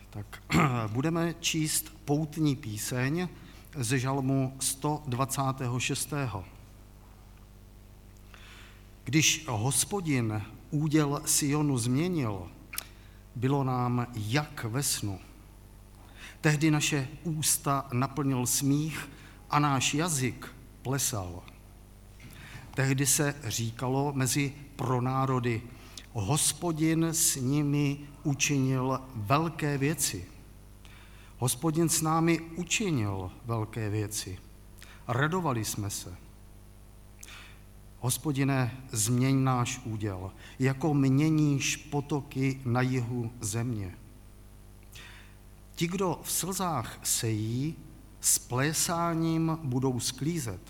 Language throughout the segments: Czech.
Tak budeme číst poutní píseň ze žalmu 126. Když Hospodin úděl Sionu změnil, bylo nám jak ve snu. Tehdy naše ústa naplnil smích a náš jazyk plesal. Tehdy se říkalo mezi pronárody, Hospodin s nimi učinil velké věci. Hospodin s námi učinil velké věci. Radovali jsme se. Hospodine, změň náš úděl, jako měníš potoky na jihu země. Ti, kdo v slzách sejí, s plésáním budou sklízet.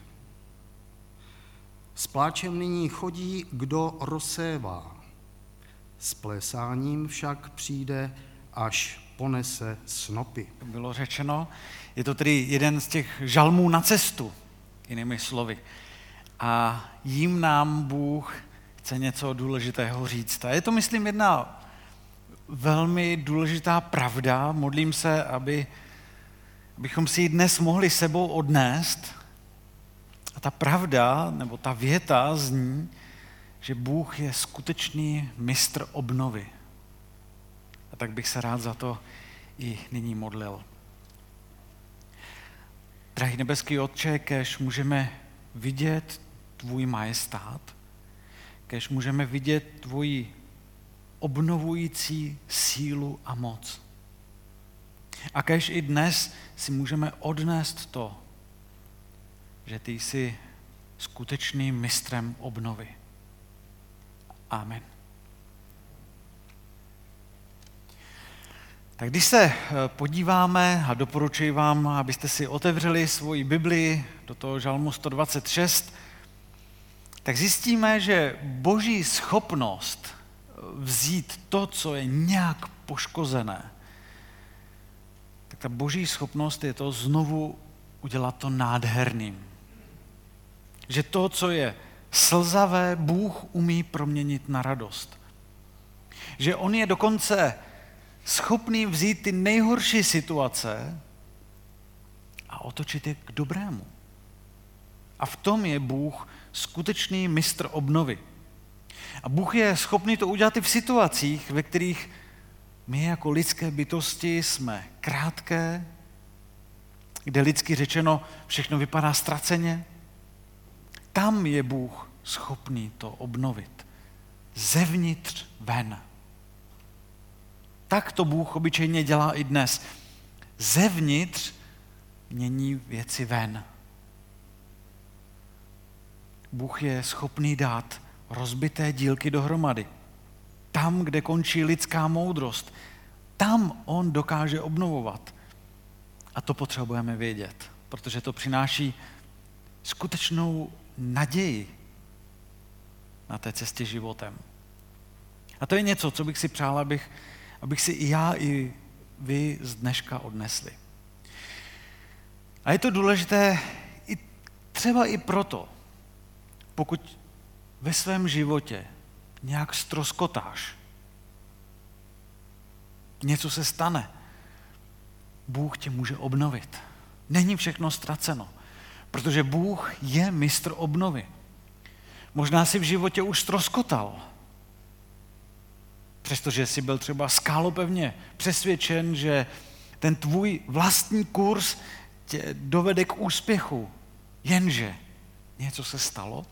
S pláčem nyní chodí, kdo rozsévá. S plésáním však přijde, až ponese snopy. Bylo řečeno, je to tedy jeden z těch žalmů na cestu, jinými slovy. A jím nám Bůh chce něco důležitého říct. A je to, myslím, jedna velmi důležitá pravda. Modlím se, abychom si ji dnes mohli sebou odnést. A ta pravda, nebo ta věta zní, že Bůh je skutečný mistr obnovy. A tak bych se rád za to i nyní modlil. Drahý nebeský Otče, kéž můžeme vidět tvůj majestát, kéž můžeme vidět tvoji obnovující sílu a moc. A kéž i dnes si můžeme odnést to, že ty jsi skutečným mistrem obnovy. Amen. Tak když se podíváme, a doporučuji vám, abyste si otevřeli svoji Bibli do toho žalmu 126, tak zjistíme, že Boží schopnost vzít to, co je nějak poškozené, tak ta Boží schopnost je to znovu udělat to nádherným. Že to, co je slzavé, Bůh umí proměnit na radost. Že on je dokonce schopný vzít ty nejhorší situace a otočit je k dobrému. A v tom je Bůh skutečný mistr obnovy. A Bůh je schopný to udělat i v situacích, ve kterých my jako lidské bytosti jsme krátké, kde lidsky řečeno všechno vypadá ztraceně. Tam je Bůh schopný to obnovit. Zevnitř ven. Tak to Bůh obyčejně dělá i dnes. Zevnitř mění věci ven. Bůh je schopný dát rozbité dílky dohromady. Tam, kde končí lidská moudrost, tam on dokáže obnovovat. A to potřebujeme vědět, protože to přináší skutečnou naději na té cestě životem. A to je něco, co bych si přál, abych si i já, i vy z dneška odnesli. A je to důležité třeba i proto, pokud ve svém životě nějak ztroskotáš, něco se stane, Bůh tě může obnovit. Není všechno ztraceno, protože Bůh je mistr obnovy. Možná si v životě už ztroskotal, přestože jsi byl třeba skálopevně přesvědčen, že ten tvůj vlastní kurz tě dovede k úspěchu, jenže něco se stalo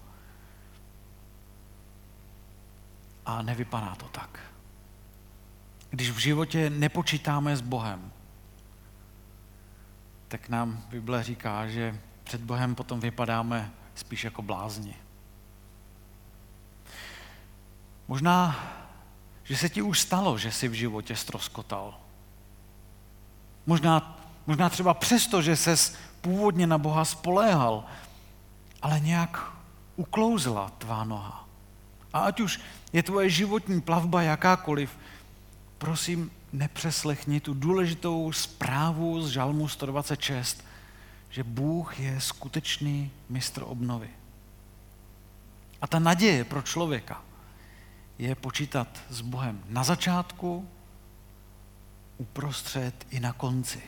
a nevypadá to tak. Když v životě nepočítáme s Bohem, tak nám Bible říká, že před Bohem potom vypadáme spíš jako blázni. Možná, že se ti už stalo, že jsi v životě ztroskotal. Možná třeba přesto, že ses původně na Boha spoléhal, ale nějak uklouzla tvá noha. A ať už je tvoje životní plavba jakákoliv, prosím, nepřeslechni tu důležitou zprávu z žalmu 126, že Bůh je skutečný mistr obnovy. A ta naděje pro člověka je počítat s Bohem na začátku uprostřed i na konci.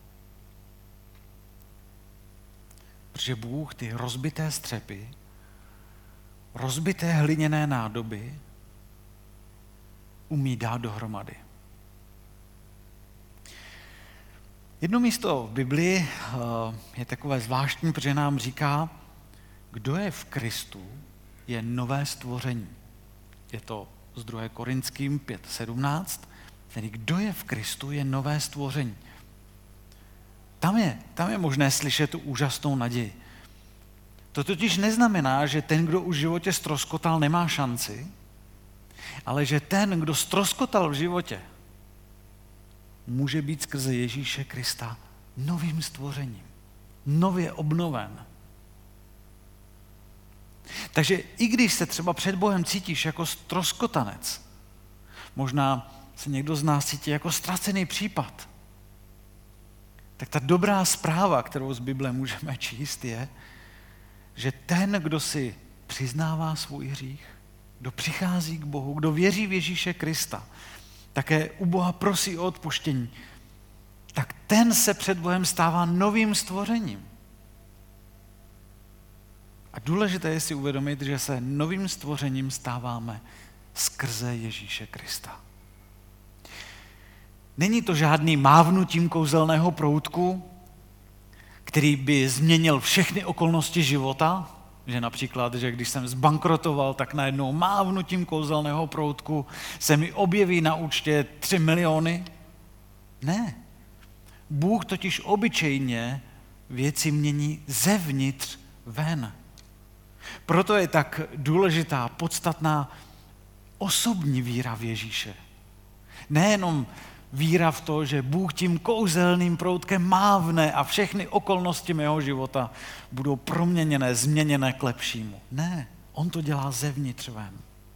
Protože Bůh ty rozbité střepy, rozbité hliněné nádoby umí dát dohromady. Jedno místo v Biblii je takové zvláštní, protože nám říká, kdo je v Kristu, je nové stvoření. Je to z 2. Korinským 5:17, tedy kdo je v Kristu, je nové stvoření. Tam je možné slyšet tu úžasnou naději. To totiž neznamená, že ten, kdo už v životě ztroskotal, nemá šanci, ale že ten, kdo ztroskotal v životě, může být skrze Ježíše Krista novým stvořením, nově obnoven. Takže i když se třeba před Bohem cítíš jako ztroskotanec, možná se někdo z nás cítí jako ztracený případ, tak ta dobrá zpráva, kterou z Bible můžeme číst, je, že ten, kdo si přiznává svůj hřích, kdo přichází k Bohu, kdo věří v Ježíše Krista, také u Boha prosí o odpuštění, tak ten se před Bohem stává novým stvořením. A důležité je si uvědomit, že se novým stvořením stáváme skrze Ježíše Krista. Není to žádný mávnutím kouzelného proutku, který by změnil všechny okolnosti života, že například, že když jsem zbankrotoval, tak najednou mávnutím kouzelného proutku se mi objeví na účtě 3 miliony. Ne. Bůh totiž obyčejně věci mění zevnitř ven. Proto je tak důležitá, podstatná osobní víra v Ježíše. Nejenom víra v to, že Bůh tím kouzelným proutkem mávne a všechny okolnosti mého života budou proměněné, změněné k lepšímu. Ne, on to dělá zevnitř ven.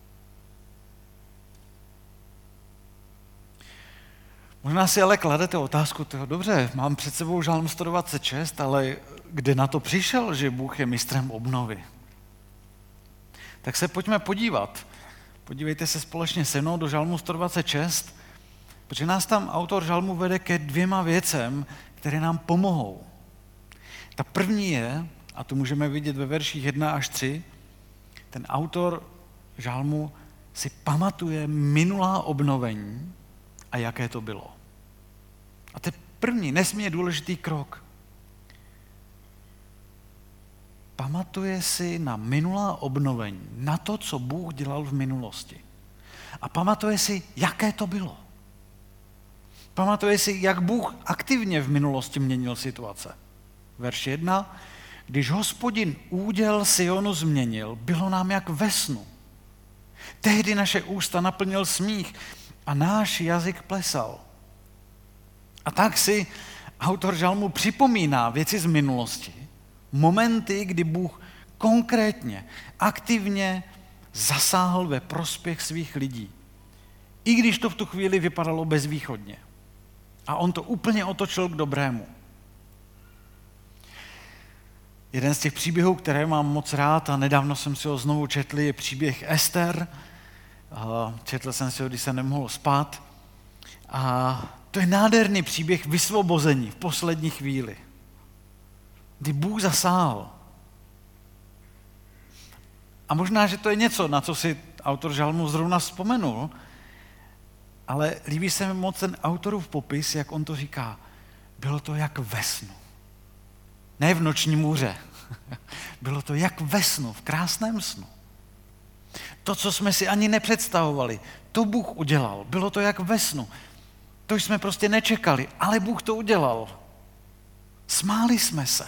Možná si ale kladete otázku, dobře, mám před sebou Žalm 126, ale kde na to přišel, že Bůh je mistrem obnovy? Tak se pojďme podívat. Podívejte se společně se mnou do Žalmu 126, protože nás tam autor žalmu vede ke 2 věcem, které nám pomohou. Ta první je, a to můžeme vidět ve verších 1 až 3, ten autor žalmu si pamatuje minulá obnovení a jaké to bylo. A to je první, nesmírně důležitý krok. Pamatuje si na minulá obnovení, na to, co Bůh dělal v minulosti. A pamatuje si, jaké to bylo. Pamatuje si, jak Bůh aktivně v minulosti měnil situace. Verš 1. Když Hospodin úděl Sionu změnil, bylo nám jak ve snu. Tehdy naše ústa naplnil smích a náš jazyk plesal. A tak si autor žalmu připomíná věci z minulosti, momenty, kdy Bůh konkrétně, aktivně zasáhl ve prospěch svých lidí. I když to v tu chvíli vypadalo bezvýchodně. A on to úplně otočil k dobrému. Jeden z těch příběhů, které mám moc rád a nedávno jsem si ho znovu četl, je příběh Ester. Četl jsem si ho, když jsem nemohl spát. A to je nádherný příběh vysvobození v poslední chvíli, kdy Bůh zasáhl. A možná, že to je něco, na co si autor žalmu zrovna vzpomenul, ale líbí se mi moc ten autorův popis, jak on to říká. Bylo to jak ve snu. Ne v noční můře. Bylo to jak ve snu, v krásném snu. To, co jsme si ani nepředstavovali, to Bůh udělal. Bylo to jak ve snu. To jsme prostě nečekali, ale Bůh to udělal. Smáli jsme se.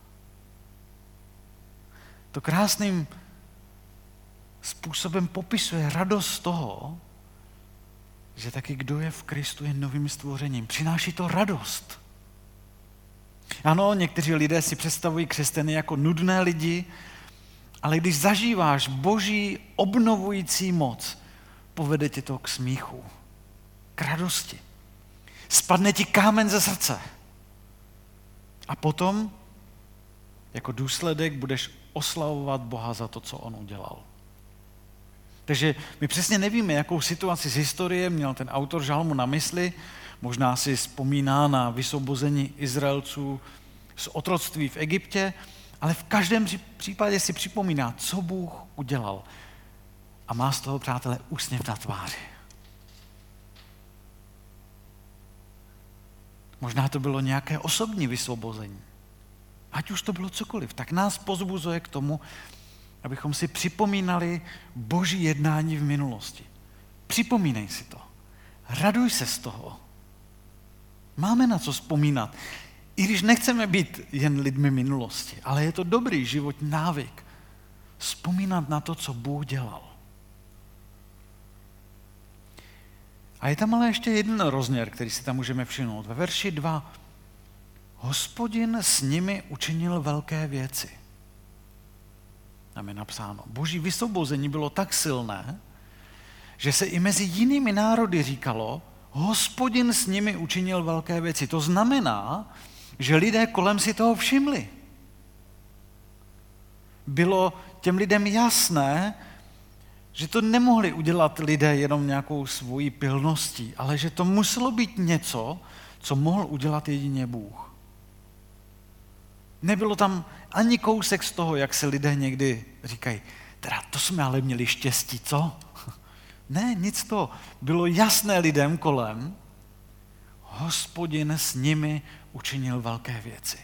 To krásným způsobem popisuje radost z toho, že taky kdo je v Kristu, je novým stvořením. Přináší to radost. Ano, někteří lidé si představují křesťany jako nudné lidi, ale když zažíváš Boží obnovující moc, povede tě to k smíchu, k radosti. Spadne ti kámen ze srdce. A potom, jako důsledek, budeš oslavovat Boha za to, co on udělal. Takže my přesně nevíme, jakou situaci z historie měl ten autor žalmu na mysli. Možná si vzpomíná na vysvobození Izraelců z otroctví v Egyptě, ale v každém případě si připomíná, co Bůh udělal. A má z toho, přátelé, úsměv na tváři. Možná to bylo nějaké osobní vysvobození. Ať už to bylo cokoliv, tak nás pozbuzuje k tomu, abychom si připomínali Boží jednání v minulosti. Připomínej si to. Raduj se z toho. Máme na co vzpomínat. I když nechceme být jen lidmi minulosti, ale je to dobrý životní návyk. Vzpomínat na to, co Bůh dělal. A je tam ale ještě jeden rozměr, který si tam můžeme všimnout. Ve verši 2. Hospodin s nimi učinil velké věci. Tam je napsáno. Boží vysvobození bylo tak silné, že se i mezi jinými národy říkalo, Hospodin s nimi učinil velké věci. To znamená, že lidé kolem si toho všimli. Bylo těm lidem jasné, že to nemohli udělat lidé jenom nějakou svojí pilností, ale že to muselo být něco, co mohl udělat jedině Bůh. Nebylo tam ani kousek z toho, jak se lidé někdy říkají, teda to jsme ale měli štěstí, co? Ne, nic to. Bylo jasné lidem kolem, Hospodin s nimi učinil velké věci.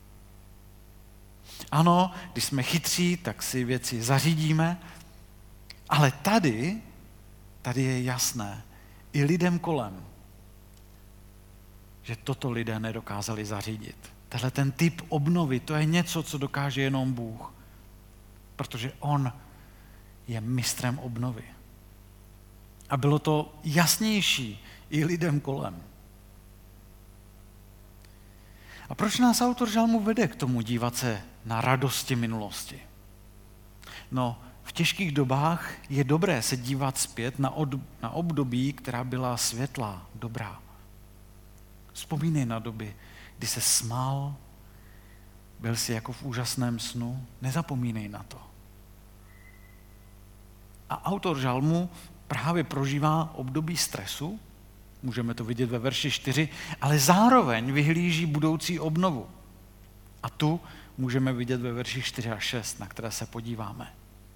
Ano, když jsme chytří, tak si věci zařídíme, ale tady je jasné i lidem kolem, že toto lidé nedokázali zařídit. Tenhle ten typ obnovy, to je něco, co dokáže jenom Bůh, protože on je mistrem obnovy. A bylo to jasnější i lidem kolem. A proč nás autor žalmu vede k tomu dívat se na radosti minulosti? No, v těžkých dobách je dobré se dívat zpět na období, která byla světlá, dobrá. Vzpomínej na doby, kdy se smál, byl si jako v úžasném snu, nezapomínej na to. A autor žalmu právě prožívá období stresu, můžeme to vidět ve verši 4, ale zároveň vyhlíží budoucí obnovu. A tu můžeme vidět ve verši 4 a 6, na které se podíváme.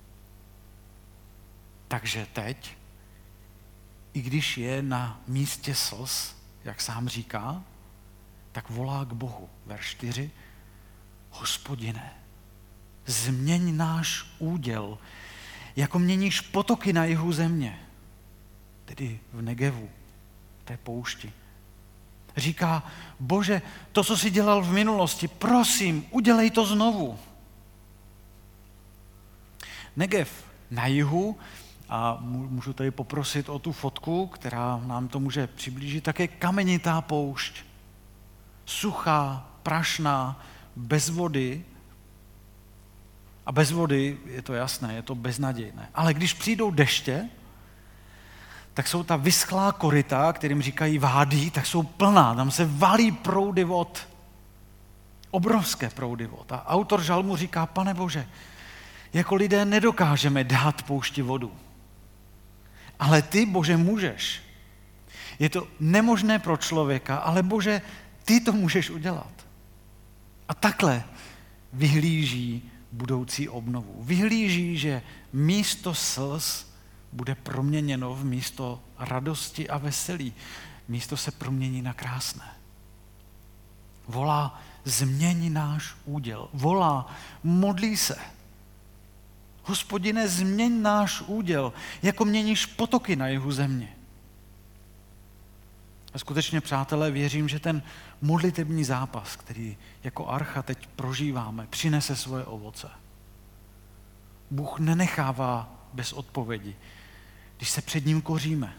Takže teď, i když je na místě slz, jak sám říká, tak volá k Bohu. Verš 4. Hospodine, změň náš úděl, jako měníš potoky na jihu země, tedy v Negevu, té poušti. Říká, Bože, to, co jsi dělal v minulosti, prosím, udělej to znovu. Negev na jihu, a můžu tady poprosit o tu fotku, která nám to může přiblížit, také kamenitá poušť. Suchá, prašná, bez vody. A bez vody, je to jasné, je to beznadějné. Ale když přijdou deště, tak jsou ta vyschlá koryta, kterým říkají vádí, tak jsou plná. Tam se valí proudy vod. Obrovské proudy vod. A autor žalmu říká, Pane Bože, jako lidé nedokážeme dát poušti vodu. Ale ty, Bože, můžeš. Je to nemožné pro člověka, ale Bože, ty to můžeš udělat. A takhle vyhlíží budoucí obnovu. Vyhlíží, že místo slz bude proměněno v místo radosti a veselí. Místo se promění na krásné. Volá, změň náš úděl. Volá, modlí se. Hospodine, změň náš úděl, jako měníš potoky na jihu země. A skutečně, přátelé, věřím, že ten modlitební zápas, který jako archa teď prožíváme, přinese svoje ovoce. Bůh nenechává bez odpovědi, když se před ním koříme.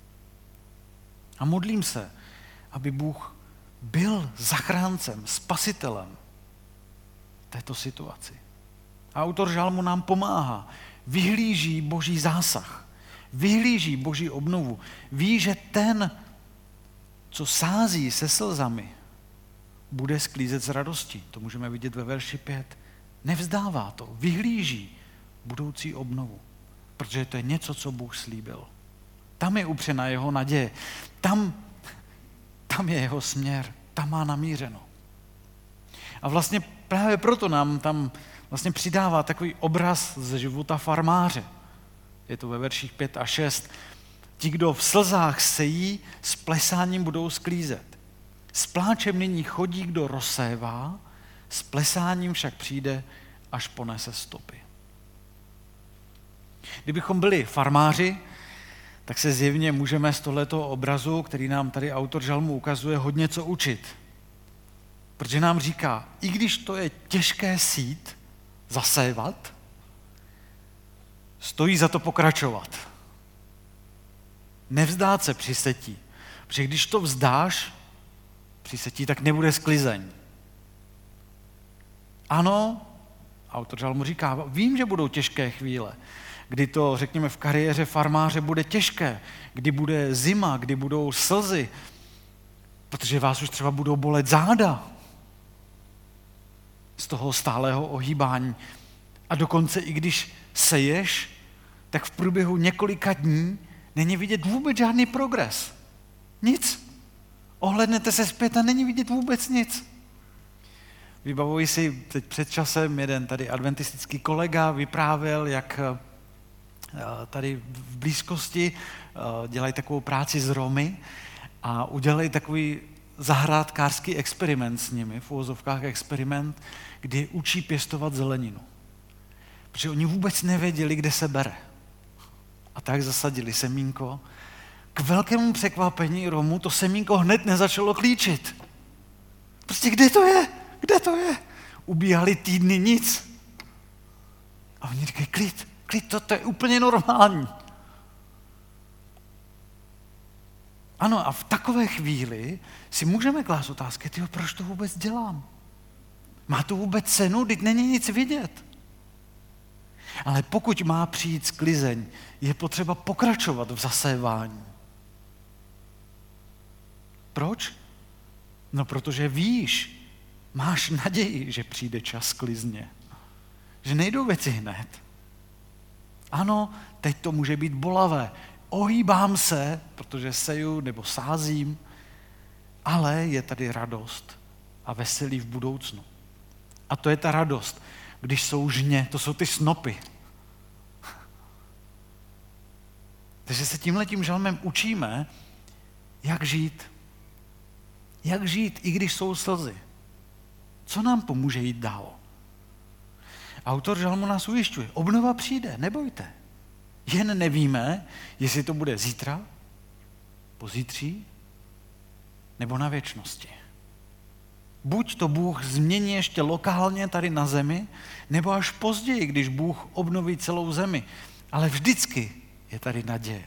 A modlím se, aby Bůh byl zachráncem, spasitelem této situaci. A autor žalmu nám pomáhá. Vyhlíží Boží zásah. Vyhlíží Boží obnovu. Ví, že ten, co sází se slzami, bude sklízet z radosti. To můžeme vidět ve verši 5. Nevzdává to. Vyhlíží budoucí obnovu. Protože to je něco, co Bůh slíbil. Tam je upřena jeho naděje. Tam tam je jeho směr, tam má namířeno. A vlastně právě proto nám tam vlastně přidává takový obraz ze života farmáře. Je to ve verších 5 a 6. Ti, kdo v slzách sejí, s plesáním budou sklízet. S pláčem nyní chodí, kdo rozsévá, s plesáním však přijde, až ponese stopy. Kdybychom byli farmáři, tak se zjevně můžeme z tohletoho obrazu, který nám tady autor žalmu ukazuje, hodně co učit. Protože nám říká, i když to je těžké sít, zasévat, stojí za to pokračovat. Nevzdát se při setí. Protože když to vzdáš při setí, tak nebude sklizeň. Ano, autor žalmu říká, vím, že budou těžké chvíle, kdy to, řekněme, v kariéře farmáře bude těžké, kdy bude zima, kdy budou slzy, protože vás už třeba budou bolet záda z toho stálého ohýbání. A dokonce i když seješ, tak v průběhu několika dní není vidět vůbec žádný progres. Nic. Ohlédnete se zpět a není vidět vůbec nic. Vybavuji si teď před časem jeden tady adventistický kolega vyprávěl, jak tady v blízkosti dělají takovou práci s Romy a udělají takový zahrádkářský experiment s nimi, v uvozovkách experiment, kdy učí pěstovat zeleninu. Protože oni vůbec nevěděli, kde se bere. A tak zasadili semínko. K velkému překvapení Romů to semínko hned nezačalo klíčit. Prostě kde to je? Kde to je? Ubíhali týdny nic. A oni říkají, klid, to je úplně normální. Ano, a v takové chvíli si můžeme klást otázky, proč to vůbec dělám? Má to vůbec cenu? Teď není nic vidět. Ale pokud má přijít sklizeň, je potřeba pokračovat v zasévání. Proč? No, protože víš, máš naději, že přijde čas sklizně. Že nejdou věci hned. Ano, teď to může být bolavé. Ohýbám se, protože seju nebo sázím, ale je tady radost a veselí v budoucnu. A to je ta radost, když jsou žně, to jsou ty snopy. Takže se tímhletím žalmem učíme, jak žít. Jak žít, i když jsou slzy. Co nám pomůže jít dál? Autor žalmu nás ujišťuje, obnova přijde, nebojte. Jen nevíme, jestli to bude zítra, pozítří, nebo na věčnosti. Buď to Bůh změní ještě lokálně tady na zemi, nebo až později, když Bůh obnoví celou zemi. Ale vždycky je tady naděje.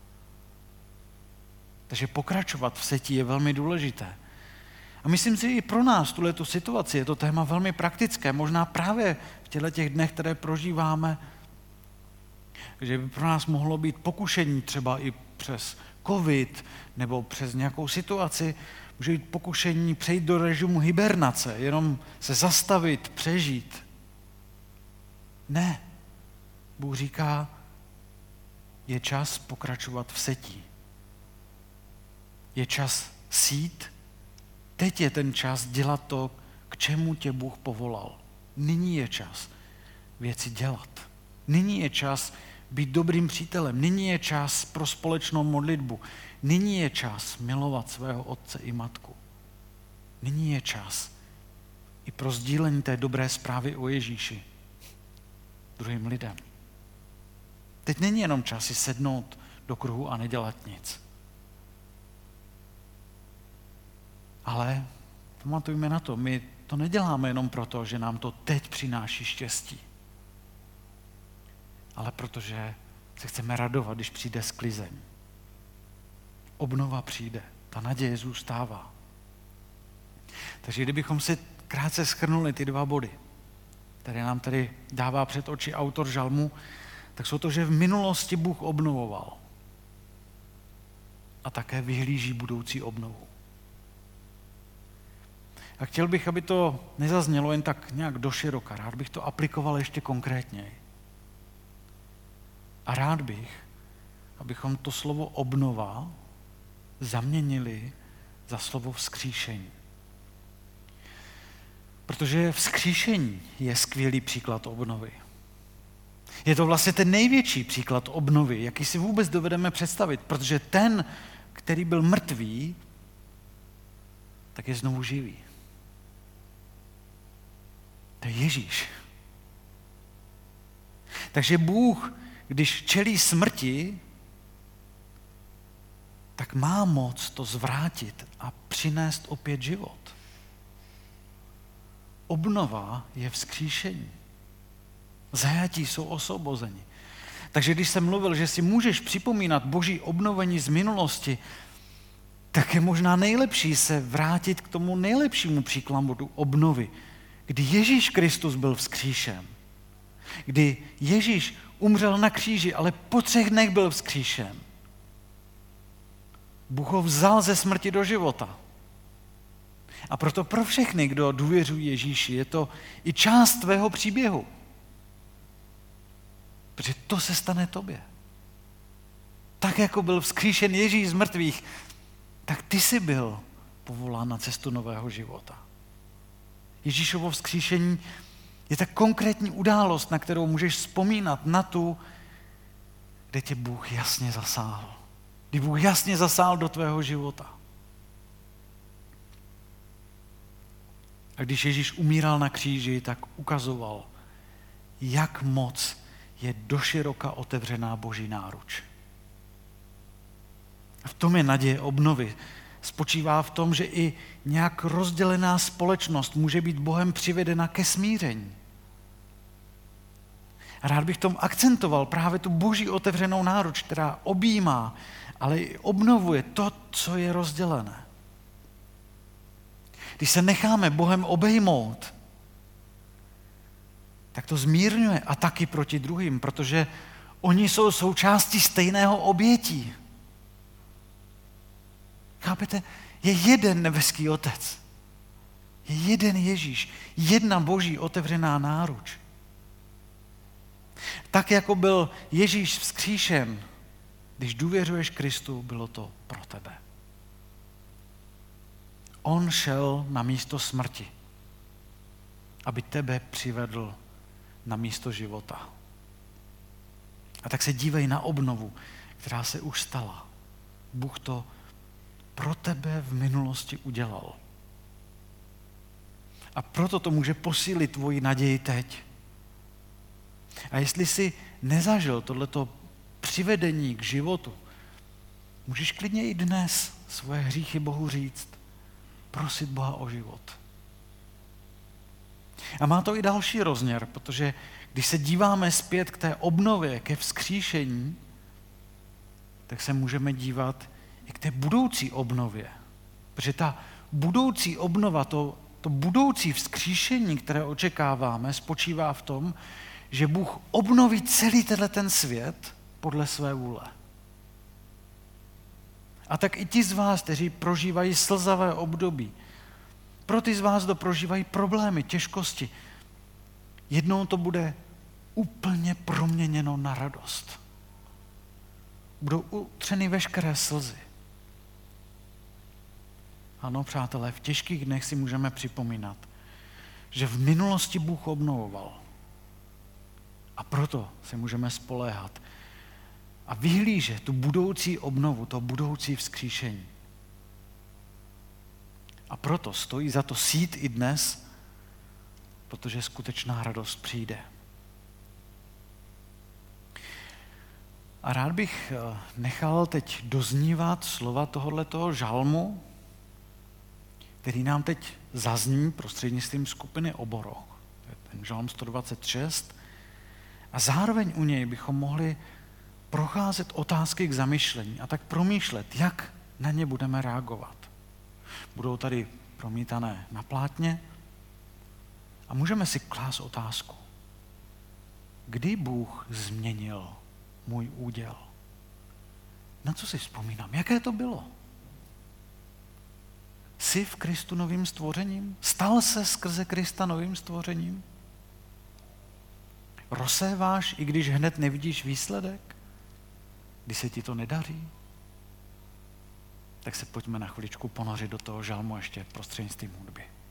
Takže pokračovat v setí je velmi důležité. A myslím si, i pro nás tuhletu situaci je to téma velmi praktické. Možná právě v těch dnech, které prožíváme, že by pro nás mohlo být pokušení třeba i přes covid nebo přes nějakou situaci, může být pokušení přejít do režimu hibernace, jenom se zastavit, přežít. Ne. Bůh říká, je čas pokračovat v setí. Je čas sít. Teď je ten čas dělat to, k čemu tě Bůh povolal. Nyní je čas věci dělat. Nyní je čas být dobrým přítelem. Nyní je čas pro společnou modlitbu. Nyní je čas milovat svého otce i matku. Nyní je čas i pro sdílení té dobré zprávy o Ježíši druhým lidem. Teď není jenom čas si sednout do kruhu a nedělat nic. Ale pamatujme na to, my to neděláme jenom proto, že nám to teď přináší štěstí. Ale protože se chceme radovat, když přijde sklizeň. Obnova přijde, ta naděje zůstává. Takže kdybychom si krátce shrnuli ty dva body, které nám tady dává před oči autor žalmu, tak jsou to, že v minulosti Bůh obnovoval a také vyhlíží budoucí obnovu. A chtěl bych, aby to nezaznělo jen tak nějak doširoka. Rád bych to aplikoval ještě konkrétněji. A rád bych, abychom to slovo obnova zaměnili za slovo vzkříšení. Protože vzkříšení je skvělý příklad obnovy. Je to vlastně ten největší příklad obnovy, jaký si vůbec dovedeme představit, protože ten, který byl mrtvý, tak je znovu živý. To je Ježíš. Takže Bůh, když čelí smrti, tak má moc to zvrátit a přinést opět život. Obnova je vzkříšení. Zajatí jsou osvobozeni. Takže když jsem mluvil, že si můžeš připomínat Boží obnovení z minulosti, tak je možná nejlepší se vrátit k tomu nejlepšímu příkladu obnovy, kdy Ježíš Kristus byl vzkříšen. Kdy Ježíš umřel na kříži, ale po 3 dnech byl vzkříšen. Bůh ho vzal ze smrti do života. A proto pro všechny, kdo důvěřují Ježíši, je to i část tvého příběhu. Protože to se stane tobě. Tak, jako byl vzkříšen Ježíš z mrtvých, tak ty jsi byl povolán na cestu nového života. Ježíšovo vzkříšení je tak konkrétní událost, na kterou můžeš vzpomínat, na tu, kde tě Bůh jasně zasáhl. Kdy Bůh jasně zasáhl do tvého života. A když Ježíš umíral na kříži, tak ukazoval, jak moc je doširoka otevřená Boží náruč. A v tom je naděje obnovy. Spočívá v tom, že i nějak rozdělená společnost může být Bohem přivedena ke smíření. A rád bych tom akcentoval právě tu Boží otevřenou náruč, která objímá, ale i obnovuje to, co je rozdělené. Když se necháme Bohem obejmout, tak to zmírňuje ataky proti druhým, protože oni jsou součástí stejného obětí. Chápete? Je jeden nebeský Otec. Je jeden Ježíš. Jedna Boží otevřená náruč. Tak, jako byl Ježíš vzkříšen, když důvěřuješ Kristu, bylo to pro tebe. On šel na místo smrti, aby tebe přivedl na místo života. A tak se dívej na obnovu, která se už stala. Bůh to pro tebe v minulosti udělal. A proto to může posílit tvoji naději teď. A jestli jsi nezažil tohleto přivedení k životu, můžeš klidně i dnes svoje hříchy Bohu říct, prosit Boha o život. A má to i další rozměr, protože když se díváme zpět k té obnově, ke vzkříšení, tak se můžeme dívat i k té budoucí obnově. Protože ta budoucí obnova, to budoucí vzkříšení, které očekáváme, spočívá v tom, že Bůh obnoví celý ten svět podle své vůle. A tak i ti z vás, kteří prožívají slzavé období, pro ty z vás, kdo prožívají problémy, těžkosti, jednou to bude úplně proměněno na radost. Budou utřeny veškeré slzy. Ano, přátelé, v těžkých dnech si můžeme připomínat, že v minulosti Bůh obnovoval. A proto se můžeme spoléhat a vyhlížet tu budoucí obnovu, to budoucí vzkříšení. A proto stojí za to sít i dnes, protože skutečná radost přijde. A rád bych nechal teď doznívat slova tohoto žalmu, který nám teď zazní prostřednictvím skupiny Oboroch. To je ten žalm 126. A zároveň u něj bychom mohli procházet otázky k zamyšlení a tak promýšlet, jak na ně budeme reagovat. Budou tady promítané na plátně a můžeme si klást otázku. Kdy Bůh změnil můj úděl? Na co si vzpomínám? Jaké to bylo? Jsi v Kristu novým stvořením? Stal se skrze Krista novým stvořením? Rozséváš, i když hned nevidíš výsledek? Kdy se ti to nedaří? tak se pojďme na chviličku ponořit do toho žalmu ještě prostřednictvím hudby.